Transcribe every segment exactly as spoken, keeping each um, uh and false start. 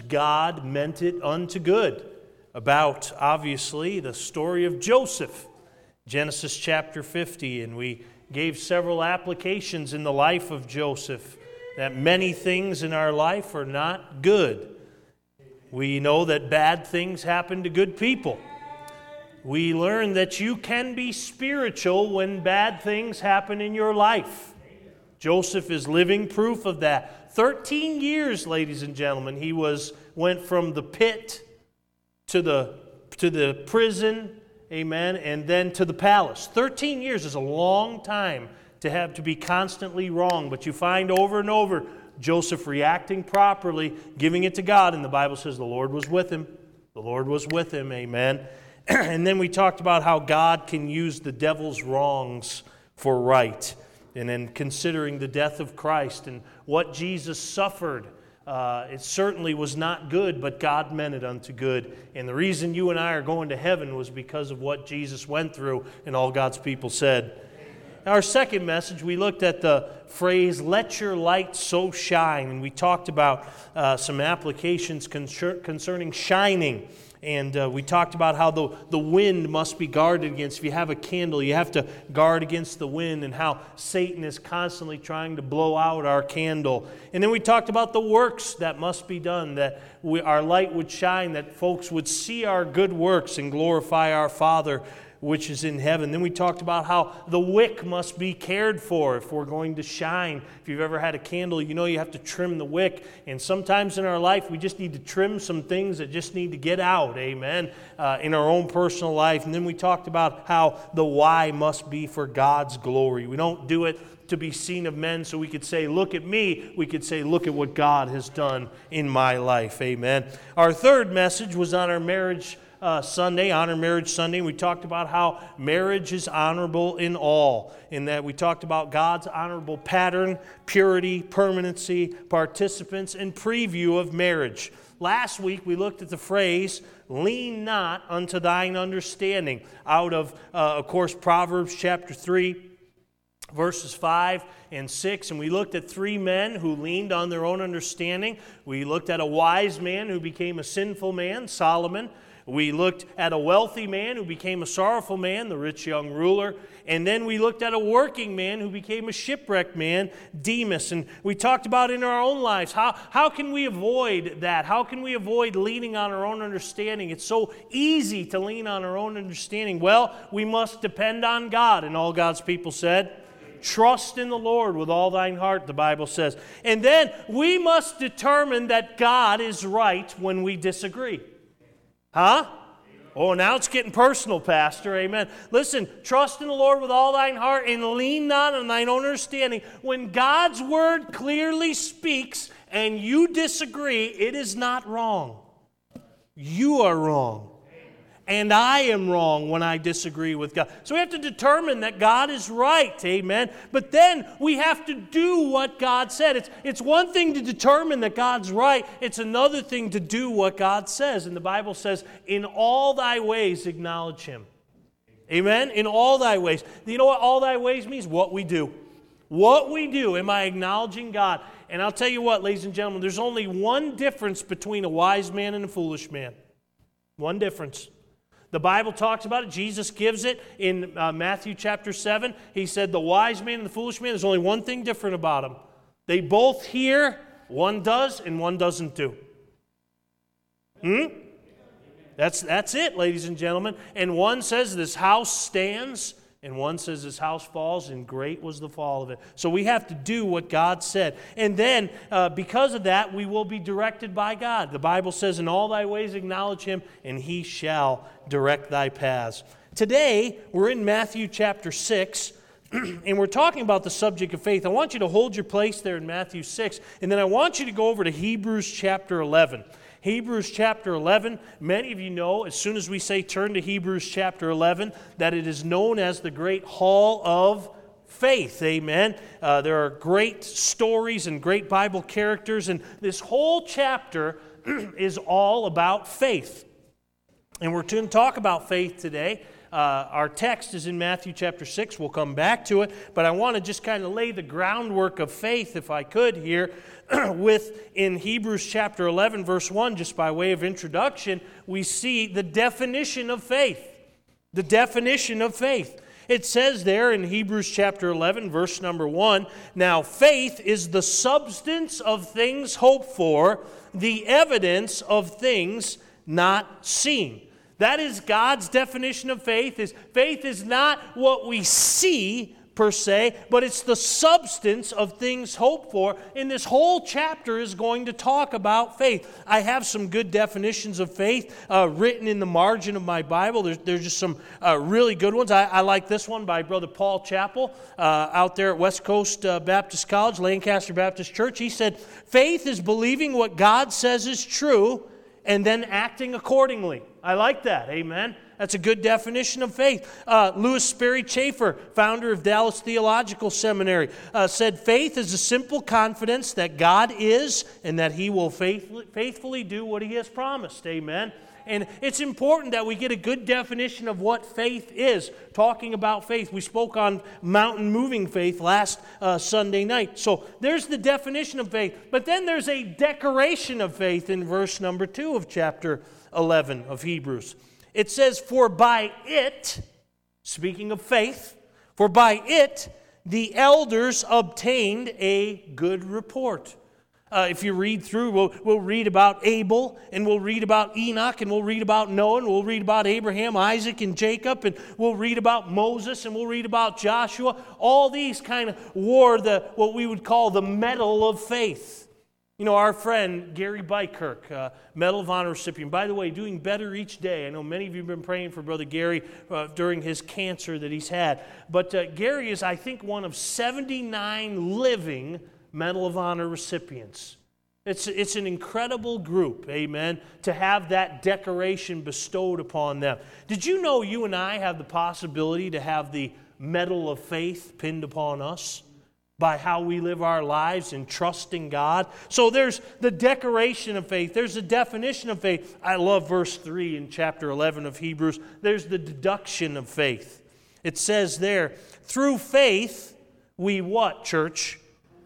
God meant it unto good, about, obviously, the story of Joseph, Genesis chapter fifty, and we gave several applications in the life of Joseph, that many things in our life are not good. We know that bad things happen to good people. We learn that you can be spiritual when bad things happen in your life. Joseph is living proof of that. Thirteen years, ladies and gentlemen, he was went from the pit to the to the prison, amen, and then to the palace. Thirteen years is a long time to have to be constantly wrong, but you find over and over Joseph reacting properly, giving it to God, and the Bible says the Lord was with him. The Lord was with him, amen. And then we talked about how God can use the devil's wrongs for right. And then considering the death of Christ and what Jesus suffered, uh, it certainly was not good, but God meant it unto good. And the reason you and I are going to heaven was because of what Jesus went through, and all God's people said. Our second message, we looked at the phrase, let your light so shine, and we talked about uh, some applications concer- concerning shining. And uh, we talked about how the, the wind must be guarded against. If you have a candle, you have to guard against the wind, and how Satan is constantly trying to blow out our candle. And then we talked about the works that must be done, that we, our light would shine, that folks would see our good works and glorify our Father which is in heaven. Then we talked about how the wick must be cared for if we're going to shine. If you've ever had a candle, you know you have to trim the wick. And sometimes in our life, we just need to trim some things that just need to get out, amen, uh, in our own personal life. And then we talked about how the why must be for God's glory. We don't do it to be seen of men so we could say, look at me. We could say, look at what God has done in my life, amen. Our third message was on our marriage Uh, Sunday, Honor Marriage Sunday. We talked about how marriage is honorable in all, in that we talked about God's honorable pattern, purity, permanency, participants, and preview of marriage. Last week, we looked at the phrase, lean not unto thine understanding, out of, uh, of course, Proverbs chapter three, verses five and six, and we looked at three men who leaned on their own understanding. We looked at a wise man who became a sinful man, Solomon. We looked at a wealthy man who became a sorrowful man, the rich young ruler. And then we looked at a working man who became a shipwrecked man, Demas. And we talked about in our own lives, how, how can we avoid that? How can we avoid leaning on our own understanding? It's so easy to lean on our own understanding. Well, we must depend on God. And all God's people said, trust in the Lord with all thine heart, the Bible says. And then we must determine that God is right when we disagree. Huh? Oh, now it's getting personal, Pastor. Amen. Listen, trust in the Lord with all thine heart and lean not on thine own understanding. When God's word clearly speaks and you disagree, it is not wrong. You are wrong. And I am wrong when I disagree with God. So we have to determine that God is right, amen? But then we have to do what God said. It's, it's one thing to determine that God's right. It's another thing to do what God says. And the Bible says, in all thy ways acknowledge Him. Amen? In all thy ways. You know what all thy ways means? What we do. What we do. Am I acknowledging God? And I'll tell you what, ladies and gentlemen, there's only one difference between a wise man and a foolish man. One difference. The Bible talks about it. Jesus gives it in uh, Matthew chapter seven. He said the wise man and the foolish man, there's only one thing different about them. They both hear, one does and one doesn't do. Hmm? That's, that's it, ladies and gentlemen. And one says this house stands, and one says this house falls, and great was the fall of it. So we have to do what God said. And then, uh, because of that, we will be directed by God. The Bible says, in all thy ways acknowledge Him, and He shall direct thy paths. Today, we're in Matthew chapter six, and we're talking about the subject of faith. I want you to hold your place there in Matthew six, and then I want you to go over to Hebrews chapter eleven. Hebrews chapter eleven, many of you know, as soon as we say turn to Hebrews chapter eleven, that it is known as the great hall of faith, amen. Uh, there are great stories and great Bible characters, and this whole chapter is all about faith. And we're going to talk about faith today. Uh, our text is in Matthew chapter six. We'll come back to it, but I want to just kind of lay the groundwork of faith, if I could, here with in Hebrews chapter eleven, verse one, just by way of introduction, we see the definition of faith. The definition of faith. It says there in Hebrews chapter eleven, verse number one, now faith is the substance of things hoped for, the evidence of things not seen. That is God's definition of faith. Is faith is not what we see per se, but it's the substance of things hoped for. And this whole chapter is going to talk about faith. I have some good definitions of faith uh, written in the margin of my Bible. There's, there's just some uh, really good ones. I, I like this one by Brother Paul Chappell uh, out there at West Coast uh, Baptist College, Lancaster Baptist Church. He said, faith is believing what God says is true and then acting accordingly. I like that, amen. That's a good definition of faith. Uh, Louis Sperry Chafer, founder of Dallas Theological Seminary, uh, said, faith is a simple confidence that God is and that He will faithfully, faithfully do what He has promised, amen. And it's important that we get a good definition of what faith is. Talking about faith, we spoke on mountain moving faith last uh, Sunday night. So there's the definition of faith. But then there's a declaration of faith in verse number two of chapter eleven of Hebrews. It says, for by it, speaking of faith, for by it the elders obtained a good report. Uh, if you read through, we'll, we'll read about Abel, and we'll read about Enoch, and we'll read about Noah, and we'll read about Abraham, Isaac, and Jacob, and we'll read about Moses, and we'll read about Joshua. All these kind of wore the what we would call the medal of faith. You know, our friend Gary Bykirk, uh, Medal of Honor recipient, by the way, doing better each day. I know many of you have been praying for Brother Gary uh, during his cancer that he's had. But uh, Gary is, I think, one of seventy-nine living Medal of Honor recipients. It's, it's an incredible group, amen, to have that decoration bestowed upon them. Did you know you and I have the possibility to have the Medal of Faith pinned upon us by how we live our lives and trusting God? So there's the decoration of faith. There's the definition of faith. I love verse three in chapter eleven of Hebrews. There's the deduction of faith. It says there, through faith, we what, church?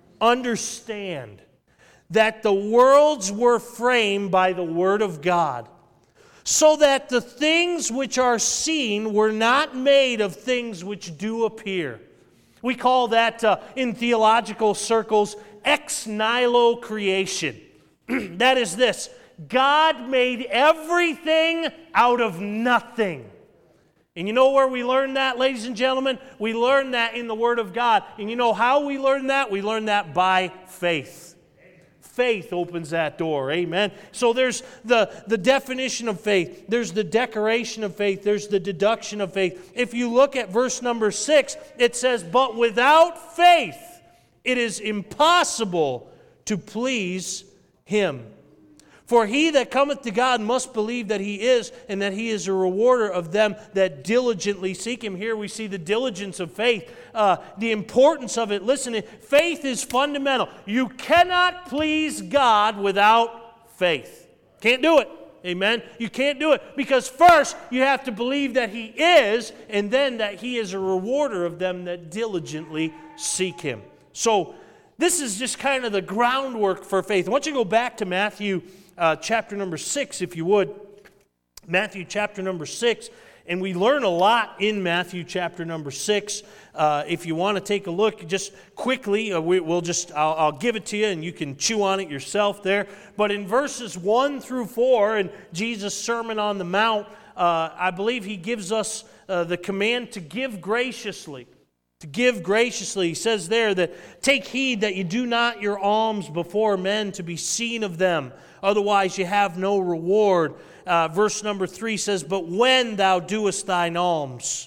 Understand that the worlds were framed by the Word of God, so that the things which are seen were not made of things which do appear. We call that, uh, in theological circles, ex nihilo creation. That is this: God made everything out of nothing. And you know where we learn that, ladies and gentlemen? We learn that in the Word of God. And you know how we learn that? We learn that by faith. Faith opens that door, amen? So there's the, the definition of faith. There's the declaration of faith. There's the deduction of faith. If you look at verse number six, it says, but without faith it is impossible to please Him. For he that cometh to God must believe that He is, and that He is a rewarder of them that diligently seek Him. Here we see the diligence of faith, uh, the importance of it. Listen, faith is fundamental. You cannot please God without faith. Can't do it. Amen? You can't do it because first you have to believe that He is, and then that He is a rewarder of them that diligently seek Him. So this is just kind of the groundwork for faith. I want you to go back to Matthew Uh, chapter number six, if you would. Matthew chapter number six. And we learn a lot in Matthew chapter number six. Uh, if you want to take a look, just quickly, uh, we, we'll just, I'll, I'll give it to you and you can chew on it yourself there. But in verses one through four in Jesus' Sermon on the Mount, uh, I believe He gives us uh, the command to give graciously. To give graciously. He says there that, take heed that you do not your alms before men to be seen of them. Otherwise you have no reward. Uh, verse number three says, but when thou doest thine alms,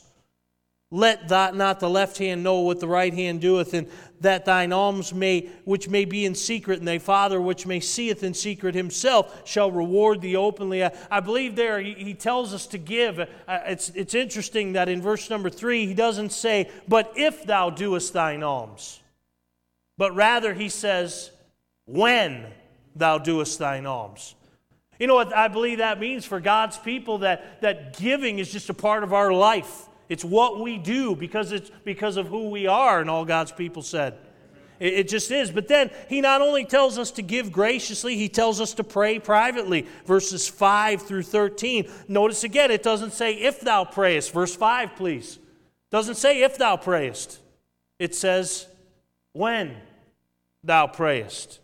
let that not the left hand know what the right hand doeth, and that thine alms may, which may be in secret, and thy Father which may seeth in secret Himself shall reward thee openly. I, I believe there he, he tells us to give. Uh, it's, it's interesting that in verse number three he doesn't say, but if thou doest thine alms, but rather he says, when thou doest thine alms. You know what I believe that means for God's people? That, that giving is just a part of our life. It's what we do because it's because of who we are, and all God's people said. It, it just is. But then he not only tells us to give graciously, he tells us to pray privately. Verses five through thirteen. Notice again, it doesn't say if thou prayest. Verse five, please. It doesn't say if thou prayest. It says when thou prayest.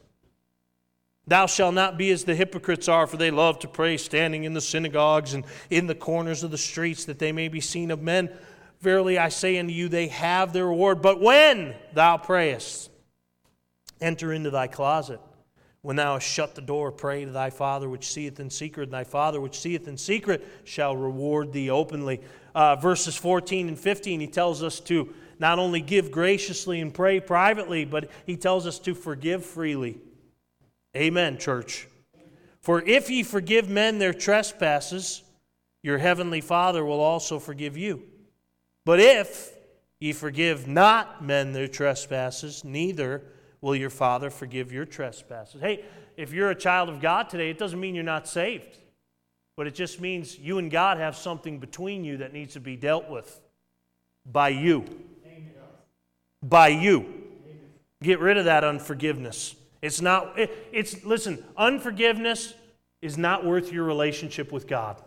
Thou shalt not be as the hypocrites are, for they love to pray standing in the synagogues and in the corners of the streets, that they may be seen of men. Verily I say unto you, they have their reward. But when thou prayest, enter into thy closet. When thou hast shut the door, pray to thy Father which seeth in secret, and thy Father which seeth in secret shall reward thee openly. Uh, verses fourteen and fifteen, he tells us to not only give graciously and pray privately, but he tells us to forgive freely. Amen, church. For if ye forgive men their trespasses, your heavenly Father will also forgive you. But if ye forgive not men their trespasses, neither will your Father forgive your trespasses. Hey, if you're a child of God today, it doesn't mean you're not saved. But it just means you and God have something between you that needs to be dealt with by you. Amen. By you. Amen. Get rid of that unforgiveness. It's not, it, it's, listen, unforgiveness is not worth your relationship with God.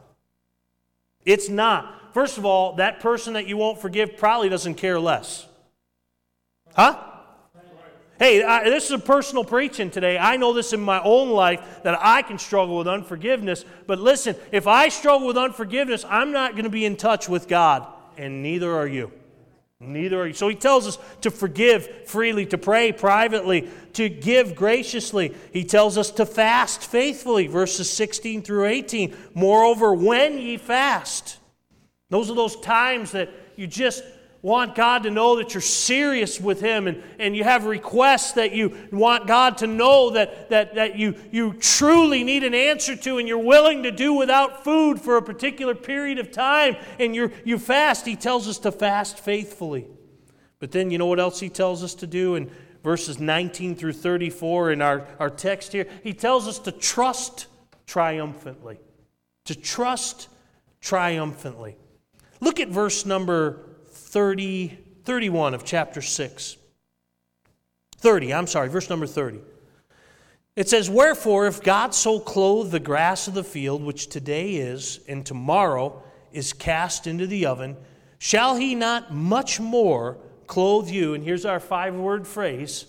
It's not. First of all, that person that you won't forgive probably doesn't care less. Huh? Hey, I, this is a personal preaching today. I know this in my own life that I can struggle with unforgiveness. But listen, if I struggle with unforgiveness, I'm not going to be in touch with God, and neither are you. Neither are you. So he tells us to forgive freely, to pray privately, to give graciously. He tells us to fast faithfully, verses sixteen through eighteen. Moreover, when ye fast, those are those times that you just want God to know that you're serious with Him, and, and you have requests that you want God to know that, that, that you, you truly need an answer to, and you're willing to do without food for a particular period of time, and you you fast. He tells us to fast faithfully. But then you know what else He tells us to do in verses nineteen through thirty-four in our, our text here? He tells us to trust triumphantly. To trust triumphantly. Look at verse number thirty, thirty-one of chapter six. thirty, I'm sorry, verse number thirty. It says, Wherefore, if God so clothe the grass of the field, which today is, and tomorrow is cast into the oven, shall He not much more clothe you? And here's our five-word phrase,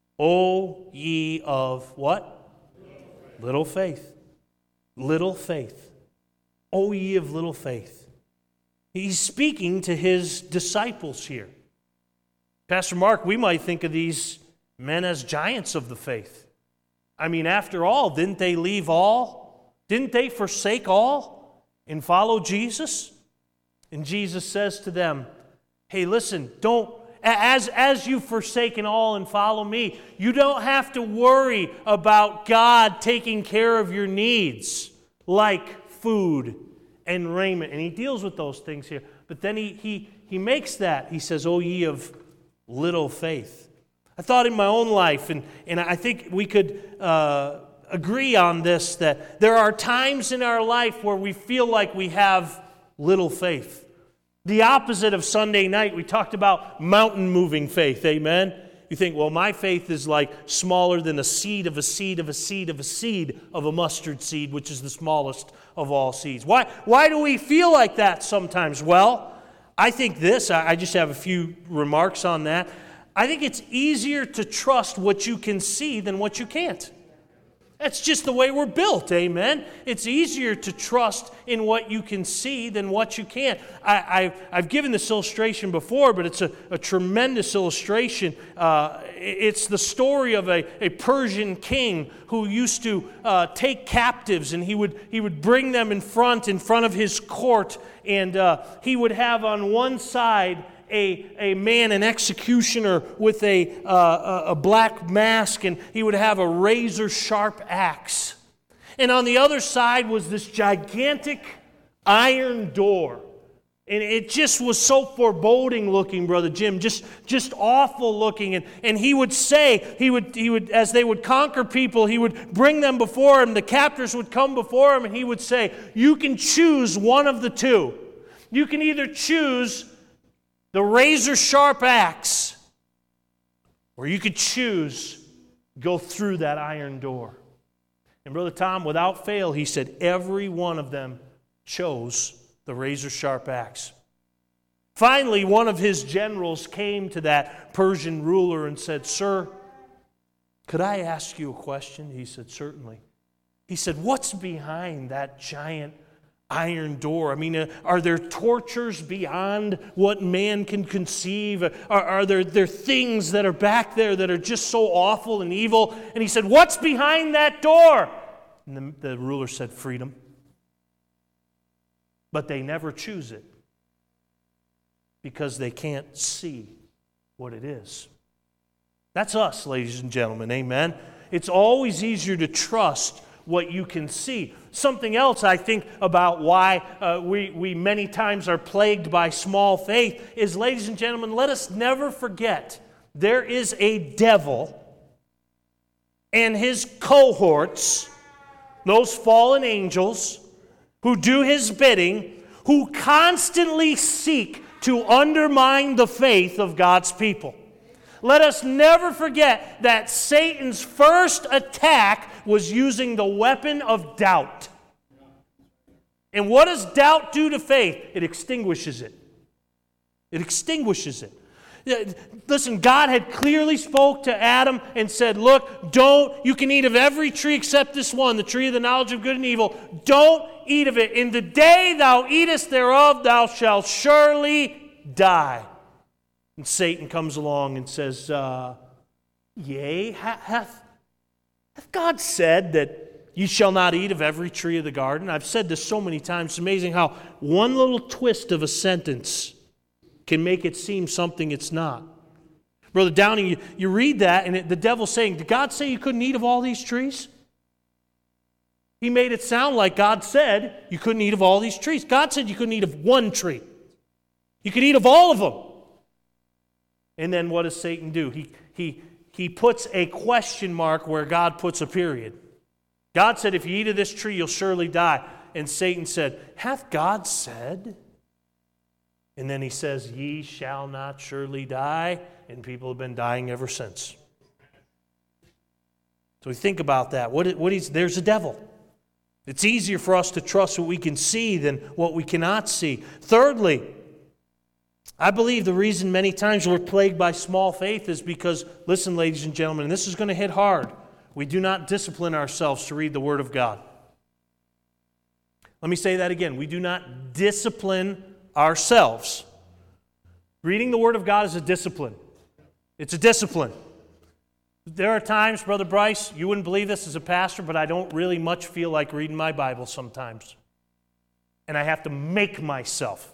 O ye of what? Little faith. Little faith. O ye of little faith. He's speaking to His disciples here. Pastor Mark, we might think of these men as giants of the faith. I mean, after all, didn't they leave all? Didn't they forsake all and follow Jesus? And Jesus says to them, hey, listen, don't, as, as you've forsaken all and follow me, you don't have to worry about God taking care of your needs like food and raiment. And he deals with those things here. But then he he he makes that. He says, O ye of little faith. I thought in my own life, and, and I think we could uh, agree on this, that there are times in our life where we feel like we have little faith. The opposite of Sunday night, we talked about mountain-moving faith, amen? You think, well, my faith is like smaller than a seed of a seed of a seed of a seed of a mustard seed, which is the smallest of all seeds. Why, why do we feel like that sometimes? Well, I think this, I just have a few remarks on that. I think it's easier to trust what you can see than what you can't. That's just the way we're built, amen? It's easier to trust in what you can see than what you can't. I, I, I've given this illustration before, but it's a, a tremendous illustration. Uh, it's the story of a, a Persian king who used to uh, take captives, and he would, he would bring them in front, in front of his court, and uh, he would have on one side A, a man, an executioner with a, uh, a black mask, and he would have a razor-sharp axe. And on the other side was this gigantic iron door. And it just was so foreboding looking, Brother Jim, just, just awful looking. And, and he would say, he would, he would, as they would conquer people, he would bring them before him. The captors would come before him, and he would say, you can choose one of the two. You can either choose the razor-sharp axe, or you could choose go through that iron door. And Brother Tom, without fail, he said every one of them chose the razor-sharp axe. Finally, one of his generals came to that Persian ruler and said, Sir, could I ask you a question? He said, certainly. He said, what's behind that giant iron door? I mean, uh, are there tortures beyond what man can conceive? Are, are there, there things that are back there that are just so awful and evil? And he said, what's behind that door? And the, the ruler said, freedom. But they never choose it because they can't see what it is. That's us, ladies and gentlemen, amen? It's always easier to trust what you can see. Something else I think about why uh, we, we many times are plagued by small faith is, ladies and gentlemen, let us never forget there is a devil and his cohorts, those fallen angels, who do his bidding, who constantly seek to undermine the faith of God's people. Let us never forget that Satan's first attack was using the weapon of doubt. And what does doubt do to faith? It extinguishes it. It extinguishes it. Listen, God had clearly spoke to Adam and said, look, don't, you can eat of every tree except this one, the tree of the knowledge of good and evil. Don't eat of it. In the day thou eatest thereof, thou shalt surely die. And Satan comes along and says, uh, yea, hath, hath God said that you shall not eat of every tree of the garden? I've said this so many times. It's amazing how one little twist of a sentence can make it seem something it's not. Brother Downing, you, you read that, and it, the devil's saying, did God say you couldn't eat of all these trees? He made it sound like God said you couldn't eat of all these trees. God said you couldn't eat of one tree. You could eat of all of them. And then what does Satan do? He, he, he puts a question mark where God puts a period. God said, if you eat of this tree, you'll surely die. And Satan said, hath God said? And then he says, ye shall not surely die. And people have been dying ever since. So we think about that. What, what is, there's a devil. It's easier for us to trust what we can see than what we cannot see. Thirdly, I believe the reason many times we're plagued by small faith is because, listen, ladies and gentlemen, and this is going to hit hard, we do not discipline ourselves to read the Word of God. Let me say that again. We do not discipline ourselves. Reading the Word of God is a discipline. It's a discipline. There are times, Brother Bryce, you wouldn't believe this as a pastor, but I don't really much feel like reading my Bible sometimes. And I have to make myself.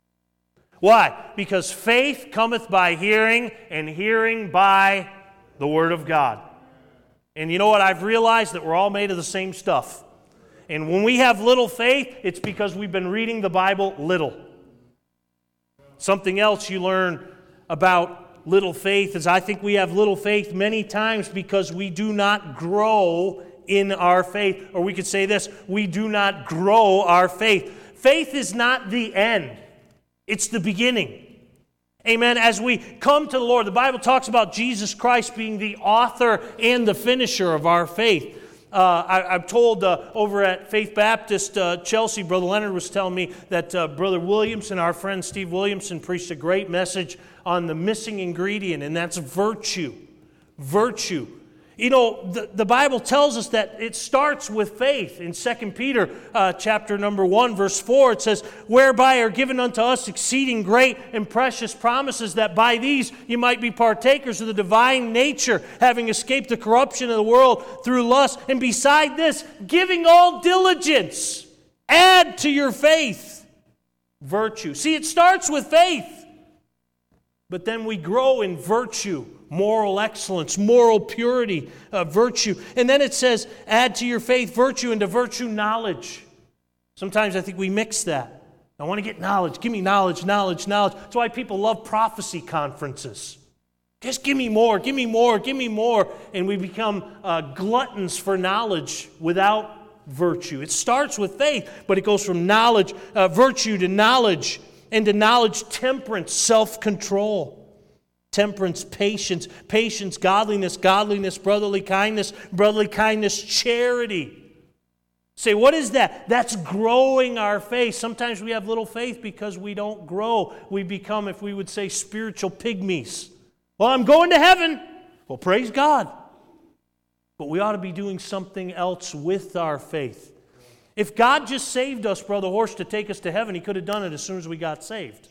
Why? Because faith cometh by hearing, and hearing by the Word of God. And you know what? I've realized that we're all made of the same stuff. And when we have little faith, it's because we've been reading the Bible little. Something else you learn about little faith is I think we have little faith many times because we do not grow in our faith. Or we could say this, we do not grow our faith. Faith is not the end. It's the beginning. Amen. As we come to the Lord, the Bible talks about Jesus Christ being the author and the finisher of our faith. Uh, I, I'm told uh, over at Faith Baptist uh, Chelsea, Brother Leonard was telling me that uh, Brother Williamson, our friend Steve Williamson, preached a great message on the missing ingredient, and that's virtue. Virtue. You know, the, the Bible tells us that it starts with faith. In Second Peter uh, chapter number one, verse four, it says, whereby are given unto us exceeding great and precious promises, that by these you might be partakers of the divine nature, having escaped the corruption of the world through lust. And beside this, giving all diligence, add to your faith virtue. See, it starts with faith. But then we grow in virtue, moral excellence, moral purity, uh, virtue. And then it says, add to your faith virtue, and to virtue knowledge. Sometimes I think we mix that. I want to get knowledge. Give me knowledge, knowledge, knowledge. That's why people love prophecy conferences. Just give me more, give me more, give me more. And we become uh, gluttons for knowledge without virtue. It starts with faith, but it goes from knowledge, uh, virtue to knowledge, and to knowledge, temperance, self-control. Temperance, patience, patience, godliness, godliness, brotherly kindness, brotherly kindness, charity. Say, what is that? That's growing our faith. Sometimes we have little faith because we don't grow. We become, if we would say, spiritual pygmies. Well, I'm going to heaven. Well, praise God. But we ought to be doing something else with our faith. If God just saved us, Brother Horst, to take us to heaven, He could have done it as soon as we got saved.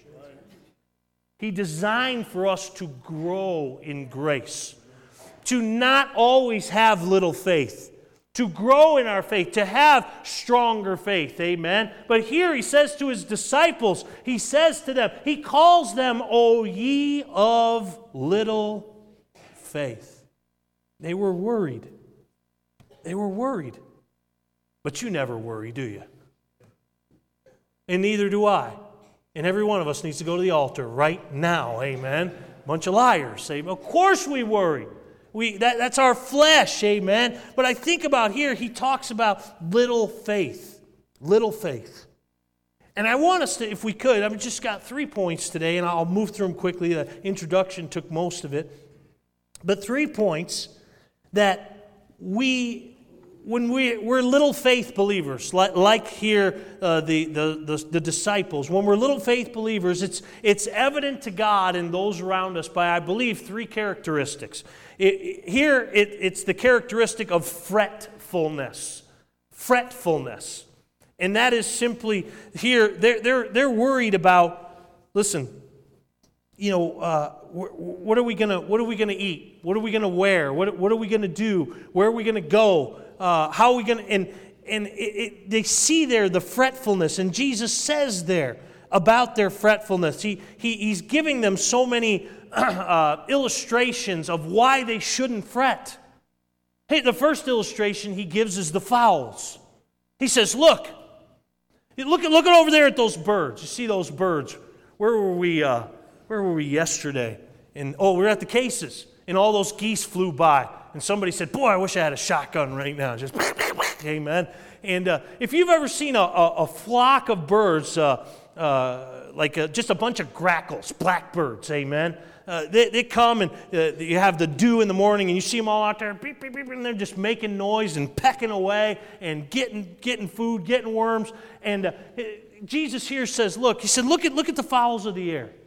He designed for us to grow in grace, to not always have little faith, to grow in our faith, to have stronger faith, amen? But here He says to His disciples, He says to them, He calls them, O ye of little faith. They were worried. They were worried. But you never worry, do you? And neither do I. And every one of us needs to go to the altar right now, amen? Bunch of liars, say, of course we worry. We that, that's our flesh, amen? But I think about here, he talks about little faith. Little faith. And I want us to, if we could, I've just got three points today, and I'll move through them quickly. The introduction took most of it. But three points that we... When we, we're little faith believers, like, like here uh, the, the, the, the disciples, when we're little faith believers, it's, it's evident to God and those around us by, I believe, three characteristics. It, it, here, it, it's the characteristic of fretfulness. Fretfulness. And that is simply, here, they're, they're, they're worried about, listen, you know, uh, what are we gonna, what are we gonna eat? What are we gonna wear? What, what are we gonna do? Where are we gonna go? Uh, how are we going to, and, and it, it, they see there the fretfulness, and Jesus says there about their fretfulness. He, he, he's giving them so many uh, illustrations of why they shouldn't fret. Hey, the first illustration he gives is the fowls. He says, look, look, look over there at those birds. You see those birds. Where were we, uh, where were we yesterday? And, oh, we were at the Cases, and all those geese flew by. And somebody said, boy, I wish I had a shotgun right now. Just, amen. And uh, if you've ever seen a, a, a flock of birds, uh, uh, like a, just a bunch of grackles, blackbirds, amen, uh, they, they come and uh, you have the dew in the morning and you see them all out there, beep, beep, beep, and they're just making noise and pecking away and getting, getting food, getting worms. And uh, Jesus here says, look, he said, look at, look at the fowls of the air.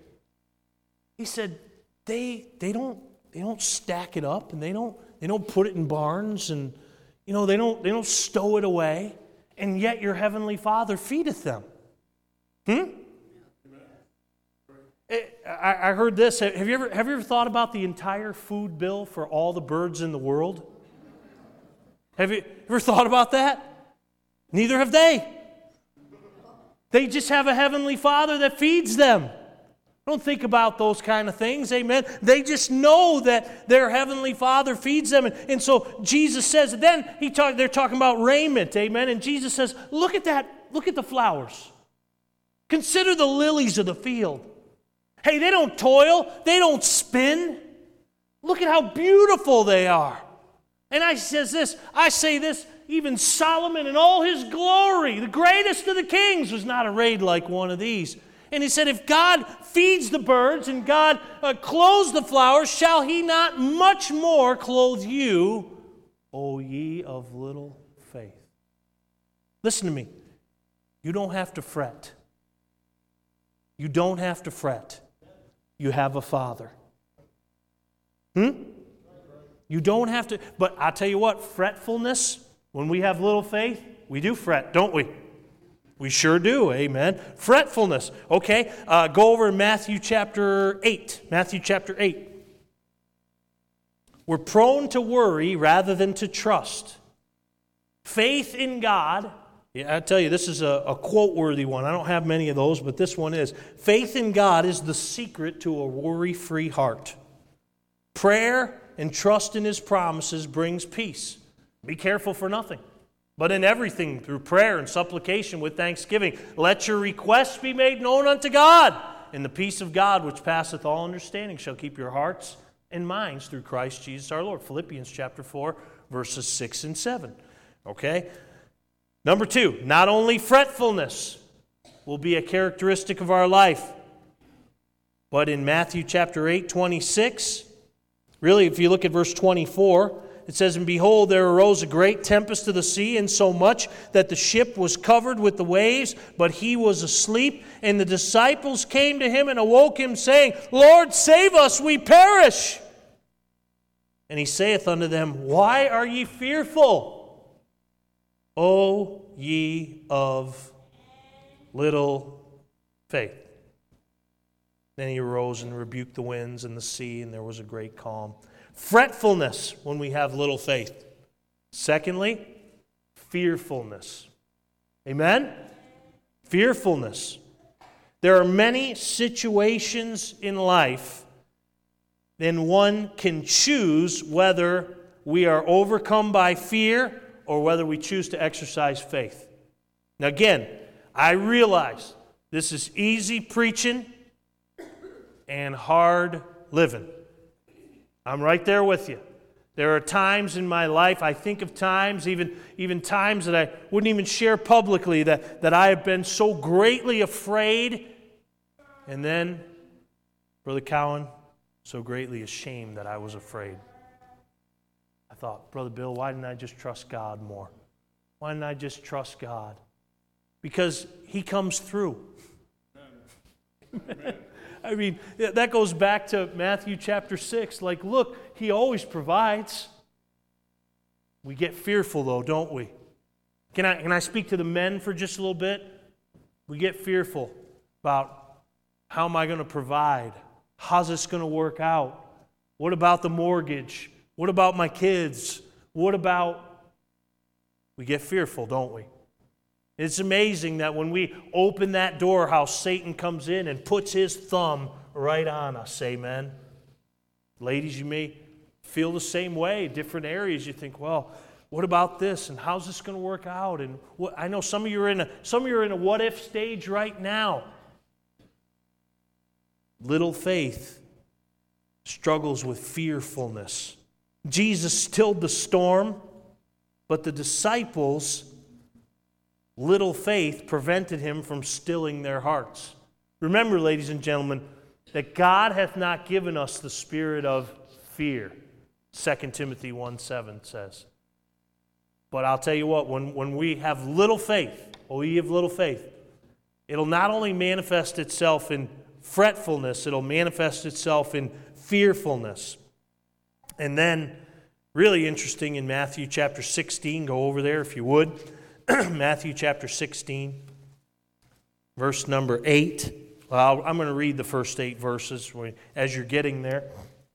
He said, they, they don't, they don't stack it up and they don't, They don't put it in barns, and you know they don't they don't stow it away, and yet your heavenly Father feedeth them. Hmm. I, I heard this. Have you ever have you ever thought about the entire food bill for all the birds in the world? Have you ever thought about that? Neither have they. They just have a heavenly Father that feeds them. Don't think about those kind of things, amen. They just know that their heavenly Father feeds them. And, and so Jesus says, then he talk, they're talking about raiment, amen. And Jesus says, look at that, look at the flowers. Consider the lilies of the field. Hey, they don't toil, they don't spin. Look at how beautiful they are. And I says this, I say this, even Solomon in all his glory, the greatest of the kings, was not arrayed like one of these. And he said, if God feeds the birds and God uh, clothes the flowers, shall He not much more clothe you, O ye of little faith? Listen to me. You don't have to fret. You don't have to fret. You have a Father. Hmm? You don't have to. But I'll tell you what, fretfulness, when we have little faith, we do fret, don't we? We sure do, amen. Fretfulness. Okay, uh, go over in Matthew chapter eight. Matthew chapter eight. We're prone to worry rather than to trust. Faith in God. Yeah, I tell you, this is a, a quote-worthy one. I don't have many of those, but this one is. Faith in God is the secret to a worry-free heart. Prayer and trust in His promises brings peace. Be careful for nothing. But in everything, through prayer and supplication with thanksgiving, let your requests be made known unto God. And the peace of God, which passeth all understanding, shall keep your hearts and minds through Christ Jesus our Lord. Philippians chapter four, verses six and seven. Okay? Number two, not only fretfulness will be a characteristic of our life, but in Matthew chapter eight, twenty-six, really, if you look at verse twenty-four, it says, And behold, there arose a great tempest of the sea, insomuch that the ship was covered with the waves, but he was asleep. And the disciples came to him and awoke him, saying, Lord, save us, we perish. And he saith unto them, Why are ye fearful, O ye of little faith? Then he arose and rebuked the winds and the sea, and there was a great calm. Fretfulness when we have little faith. Secondly, fearfulness. Amen? Fearfulness. There are many situations in life, then one can choose whether we are overcome by fear or whether we choose to exercise faith. Now again, I realize this is easy preaching and hard living. I'm right there with you. There are times in my life, I think of times, even, even times that I wouldn't even share publicly, that, that I have been so greatly afraid, and then, Brother Cowan, so greatly ashamed that I was afraid. I thought, Brother Bill, why didn't I just trust God more? Why didn't I just trust God? Because He comes through. Amen. I mean, that goes back to Matthew chapter six. Like, look, He always provides. We get fearful, though, don't we? Can I, can I speak to the men for just a little bit? We get fearful about how am I going to provide? How's this going to work out? What about the mortgage? What about my kids? What about... We get fearful, don't we? It's amazing that when we open that door, how Satan comes in and puts his thumb right on us. Amen. Ladies, you may feel the same way. Different areas, you think, well, what about this? And how's this going to work out? And what, I know some of you are in a some of you are in a what if stage right now. Little faith struggles with fearfulness. Jesus stilled the storm, but the disciples' little faith prevented him from stilling their hearts. Remember, ladies and gentlemen, that God hath not given us the spirit of fear. Second Timothy one seven says. But I'll tell you what, when, when we have little faith, oh, ye have little faith, it'll not only manifest itself in fretfulness, it'll manifest itself in fearfulness. And then, really interesting in Matthew chapter sixteen, go over there if you would. Matthew chapter sixteen, verse number eight. Well, I'm going to read the first eight verses as you're getting there.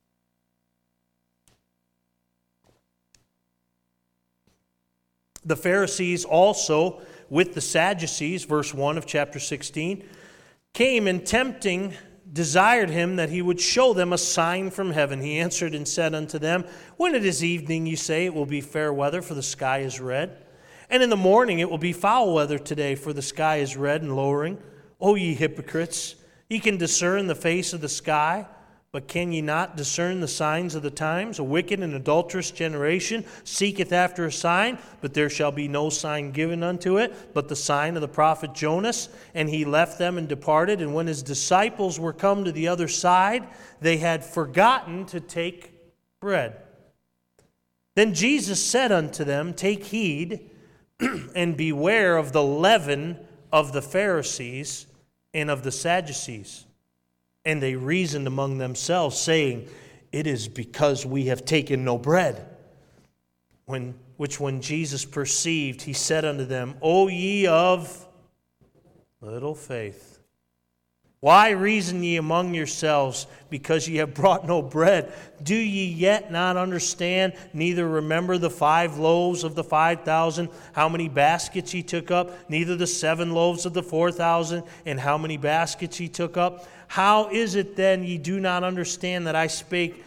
The Pharisees also, with the Sadducees, verse one of chapter sixteen, came and tempting desired him that he would show them a sign from heaven. He answered and said unto them, When it is evening, you say, it will be fair weather, for the sky is red. And in the morning it will be foul weather today, for the sky is red and lowering. O ye hypocrites, ye can discern the face of the sky, but can ye not discern the signs of the times? A wicked and adulterous generation seeketh after a sign, but there shall be no sign given unto it, but the sign of the prophet Jonas. And he left them and departed. And when his disciples were come to the other side, they had forgotten to take bread. Then Jesus said unto them, Take heed, and beware of the leaven of the Pharisees and of the Sadducees. And they reasoned among themselves, saying, It is because we have taken no bread. When, which when Jesus perceived, he said unto them, O ye of little faith, why reason ye among yourselves, because ye have brought no bread? Do ye yet not understand, neither remember the five loaves of the five thousand, how many baskets ye took up, neither the seven loaves of the four thousand, and how many baskets ye took up? How is it then ye do not understand that I spake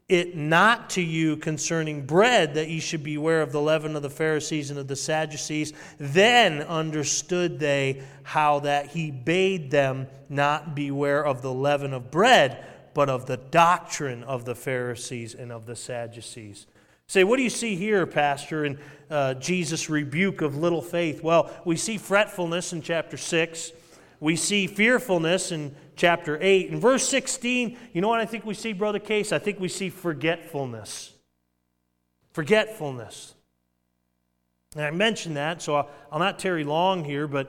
it not to you concerning bread, that ye should beware of the leaven of the Pharisees and of the Sadducees. Then understood they how that he bade them not beware of the leaven of bread, but of the doctrine of the Pharisees and of the Sadducees. Say, what do you see here, Pastor, in uh, Jesus' rebuke of little faith? Well, we see fretfulness in chapter six. We see fearfulness in chapter eight. In verse sixteen, you know what I think we see, Brother Case? I think we see forgetfulness. Forgetfulness. And I mentioned that, so I'll, I'll not tarry long here, but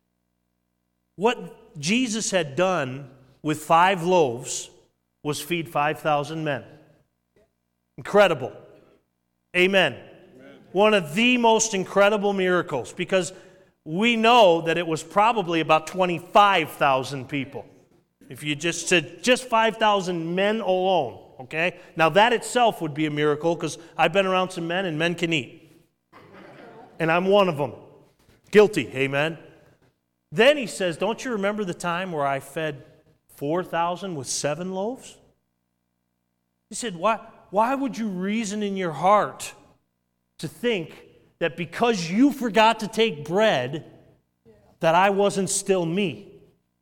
what Jesus had done with five loaves was feed five thousand men. Incredible. Amen. Amen. One of the most incredible miracles, because we know that it was probably about twenty-five thousand people. If you just said just five thousand men alone, okay? Now that itself would be a miracle, because I've been around some men and men can eat. And I'm one of them. Guilty, amen? Then he says, don't you remember the time where I fed four thousand with seven loaves? He said, why, why would you reason in your heart to think that because you forgot to take bread, that I wasn't still me?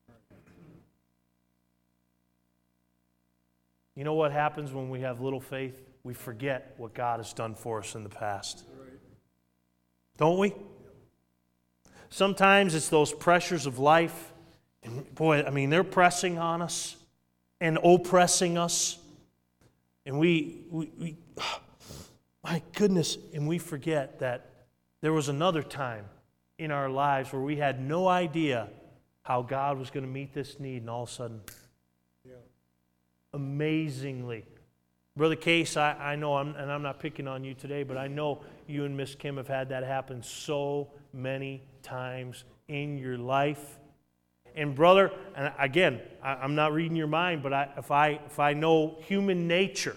You know what happens when we have little faith? We forget what God has done for us in the past. Don't we? Sometimes it's those pressures of life. And boy, I mean, they're pressing on us and oppressing us. And we, we, we my goodness, and we forget that there was another time in our lives where we had no idea how God was going to meet this need, and all of a sudden, yeah. amazingly. Brother Case, I, I know, I'm, and I'm not picking on you today, but I know you and Miss Kim have had that happen so many times in your life. And brother, and again, I, I'm not reading your mind, but I, if I if I know human nature,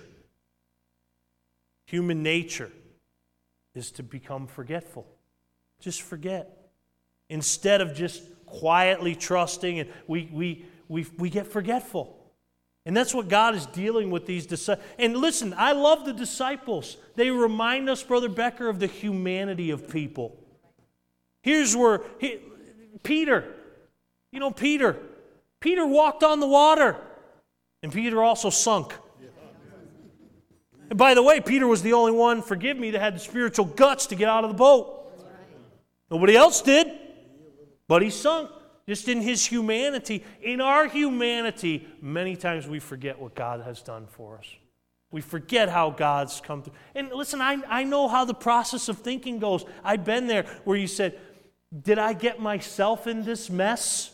human nature is to become forgetful. Just forget. Instead of just quietly trusting, and we we we we get forgetful. And that's what God is dealing with these disciples. And listen, I love the disciples. They remind us, Brother Becker, of the humanity of people. Here's where he, Peter, you know, Peter, Peter walked on the water, and Peter also sunk. And by the way, Peter was the only one, forgive me, that had the spiritual guts to get out of the boat. Nobody else did, but he sunk. Just in his humanity. In our humanity, many times we forget what God has done for us. We forget how God's come through. And listen, I, I know how the process of thinking goes. I've been there where you said, did I get myself in this mess?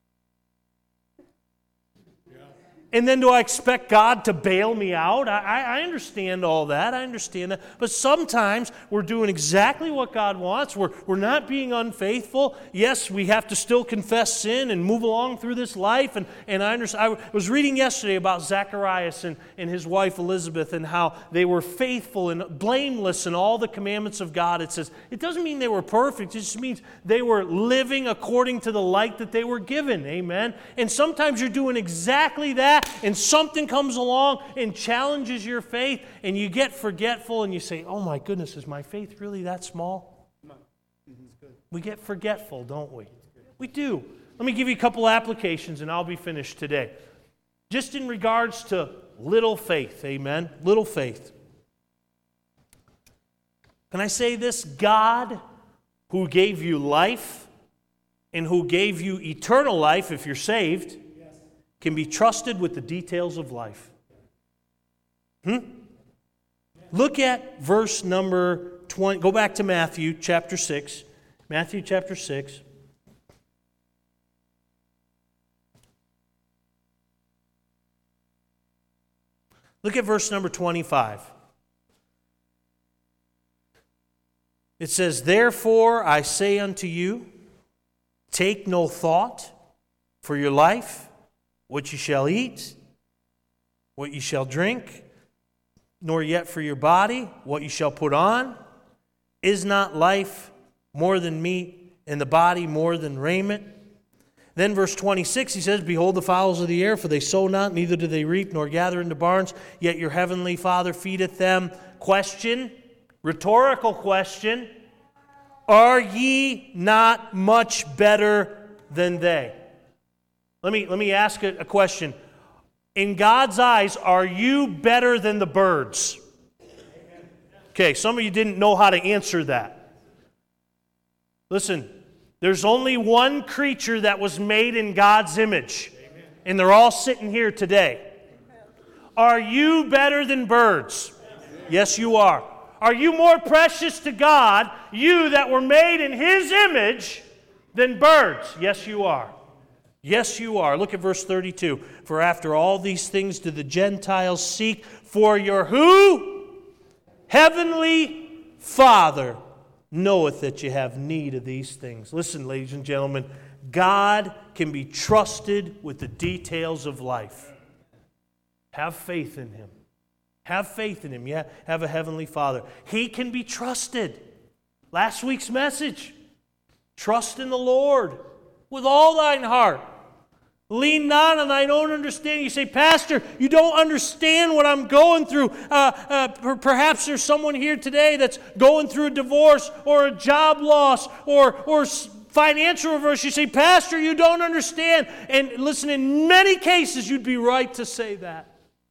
And then do I expect God to bail me out? I, I understand all that. I understand that. But sometimes we're doing exactly what God wants. We're, we're not being unfaithful. Yes, we have to still confess sin and move along through this life. And, and I understand. I was reading yesterday about Zacharias and, and his wife Elizabeth and how they were faithful and blameless in all the commandments of God. It says, it doesn't mean they were perfect. It just means they were living according to the light that they were given. Amen? And sometimes you're doing exactly that. And something comes along and challenges your faith, and you get forgetful, and you say, oh my goodness, is my faith really that small? We get forgetful, don't we? We do. Let me give you a couple applications, and I'll be finished today. Just in regards to little faith, amen? Little faith. Can I say this? God, who gave you life and who gave you eternal life if you're saved, can be trusted with the details of life. Hmm? Look at verse number twenty. Go back to Matthew chapter six. Matthew chapter six. Look at verse number twenty-five. It says, therefore I say unto you, take no thought for your life, what you shall eat, what you shall drink, nor yet for your body, what you shall put on. Is not life more than meat, and the body more than raiment? Then verse twenty-six, he says, behold the fowls of the air, for they sow not, neither do they reap, nor gather into barns, yet your heavenly Father feedeth them. Question, rhetorical question, are ye not much better than they? Let me, let me ask a, a question. In God's eyes, are you better than the birds? Okay, some of you didn't know how to answer that. Listen, there's only one creature that was made in God's image, and they're all sitting here today. Are you better than birds? Yes, you are. Are you more precious to God, you that were made in His image, than birds? Yes, you are. Yes, you are. Look at verse thirty-two. For after all these things do the Gentiles seek, for your who? Heavenly Father knoweth that you have need of these things. Listen, ladies and gentlemen, God can be trusted with the details of life. Have faith in Him. Have faith in Him. Yeah, have a Heavenly Father. He can be trusted. Last week's message. Trust in the Lord with all thine heart. Lean not on thine own understanding. You say, Pastor, you don't understand what I'm going through. Uh, uh, per- perhaps there's someone here today that's going through a divorce or a job loss or, or financial reverse. You say, Pastor, you don't understand. And listen, in many cases, you'd be right to say that.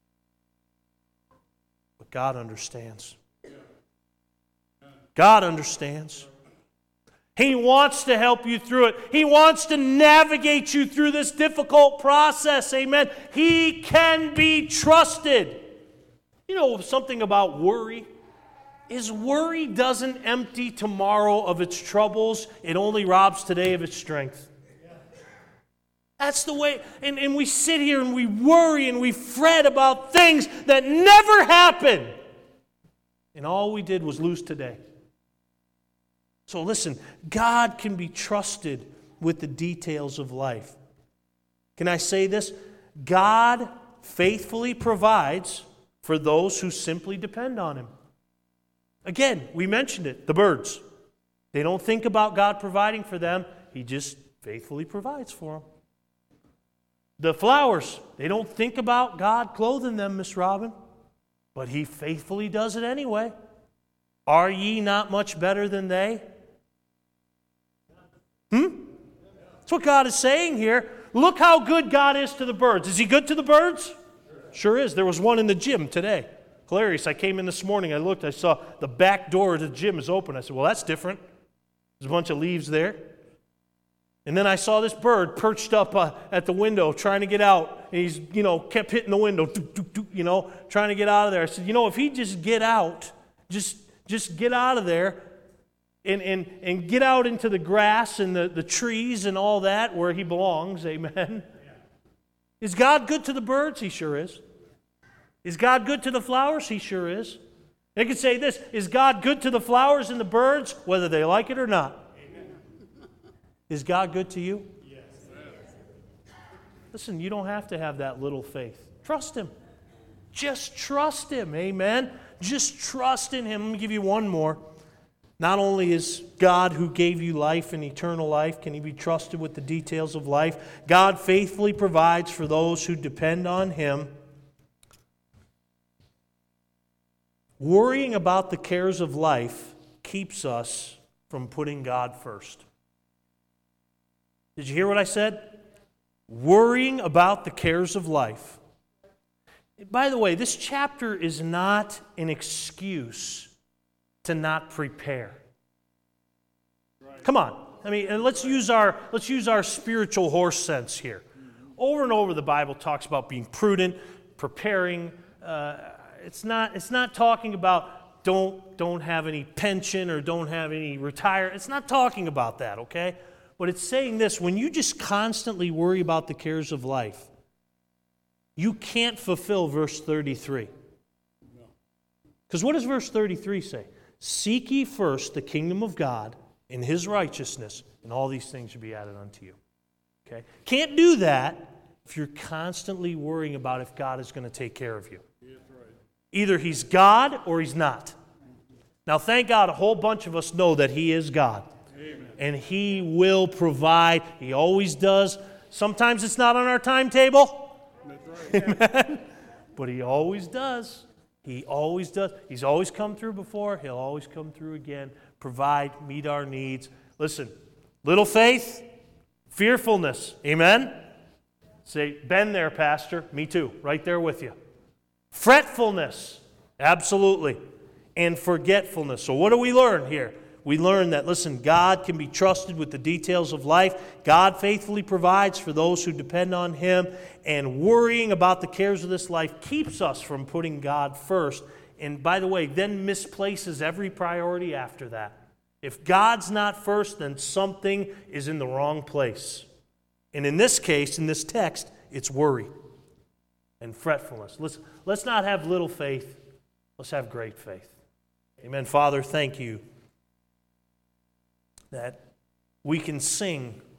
But God understands. God understands. He wants to help you through it. He wants to navigate you through this difficult process. Amen. He can be trusted. You know something about worry? Is worry doesn't empty tomorrow of its troubles. It only robs today of its strength. That's the way. And, and we sit here and we worry and we fret about things that never happen. And all we did was lose today. So listen, God can be trusted with the details of life. Can I say this? God faithfully provides for those who simply depend on Him. Again, we mentioned it, the birds. They don't think about God providing for them. He just faithfully provides for them. The flowers, they don't think about God clothing them, Miss Robin, but He faithfully does it anyway. Are ye not much better than they? Hmm? That's what God is saying here. Look how good God is to the birds. Is He good to the birds? Sure is. There was one in the gym today. Hilarious. I came in this morning. I looked. I saw the back door of the gym is open. I said, well, that's different. There's a bunch of leaves there. And then I saw this bird perched up uh, at the window trying to get out. And he's, you know, kept hitting the window, doo, doo, doo, you know, trying to get out of there. I said, you know, if he just get out, just, just get out of there, And, and, and get out into the grass and the, the trees and all that where he belongs, amen. Is God good to the birds? He sure is. Is God good to the flowers? He sure is. They could say this, is God good to the flowers and the birds, whether they like it or not? Amen. Is God good to you? Yes. Listen, you don't have to have that little faith. Trust Him. Just trust Him, amen. Just trust in Him. Let me give you one more. Not only is God who gave you life and eternal life, can He be trusted with the details of life? God faithfully provides for those who depend on Him. Worrying about the cares of life keeps us from putting God first. Did you hear what I said? Worrying about the cares of life. By the way, this chapter is not an excuse to not prepare. Right. Come on. I mean, let's use our let's use our spiritual horse sense here. Mm-hmm. Over and over the Bible talks about being prudent, preparing. Uh, it's not it's not talking about don't don't have any pension or don't have any retire. It's not talking about that, okay? But it's saying this, when you just constantly worry about the cares of life, you can't fulfill verse thirty-three. Because what does verse thirty-three say? Seek ye first the kingdom of God and His righteousness, and all these things shall be added unto you. Okay? Can't do that if you're constantly worrying about if God is going to take care of you. Either He's God or He's not. Now, thank God, a whole bunch of us know that He is God. Amen. And He will provide. He always does. Sometimes it's not on our timetable. That's right. Amen. But he always does. He always does. He's always come through before. He'll always come through again. Provide, meet our needs. Listen, little faith, fearfulness. Amen? Say, been there, Pastor. Me too. Right there with you. Fretfulness. Absolutely. And forgetfulness. So what do we learn here? We learn that, listen, God can be trusted with the details of life. God faithfully provides for those who depend on Him. And worrying about the cares of this life keeps us from putting God first. And by the way, then misplaces every priority after that. If God's not first, then something is in the wrong place. And in this case, in this text, it's worry and fretfulness. Let's, let's not have little faith. Let's have great faith. Amen. Father, thank you that we can sing